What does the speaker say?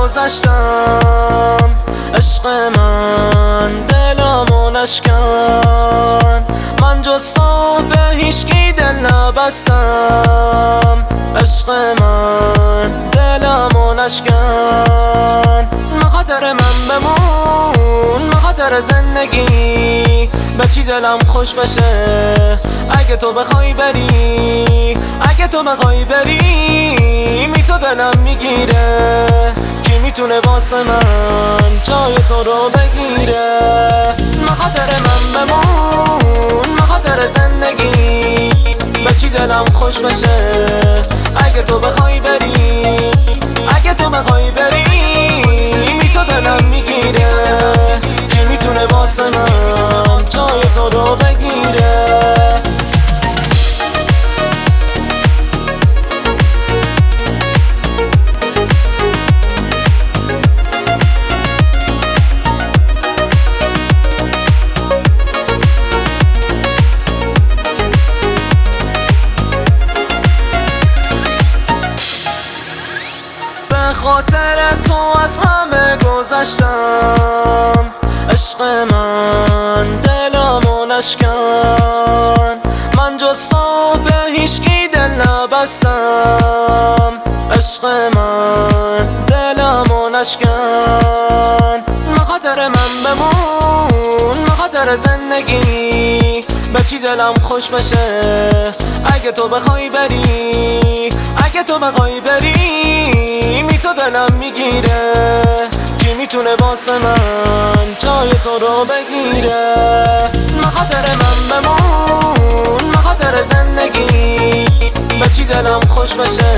گذشتم عشق من دلمو نشکن، من جز تو به هیچکی دل نبستم. عشق من دلمو نشکن، مخاطر من بمون، مخاطر زندگی به چی دلم خوش بشه. اگه تو بخوای بری، اگه تو بخوای بری، می تو دلم میگیره. کی میتونه واسه من جای تو رو بگیره؟ مخاطر من بمون، مخاطر زندگی به چی دلم خوش بشه. اگه تو بخوای بری، اگه تو بخوای بری، می تو دلم میگیره. کی میتونه واسه من جای تو رو بگیره؟ به خاطر تو از همه گذشتم عشق من دلمو نشکن، من جز تو به هیچکی دل نبستم. عشق من دلمو نشکن، مخاطر من بمون، مخاطر زندگی به چی دلم خوش بشه. اگه تو بخوای بری، اگه تو بخوای بری، می تو دلم میگیره. کی میتونه واسه من جای تو رو بگیره؟ مخاطر من بمون، مخاطر زندگی به چی دلم خوش بشه.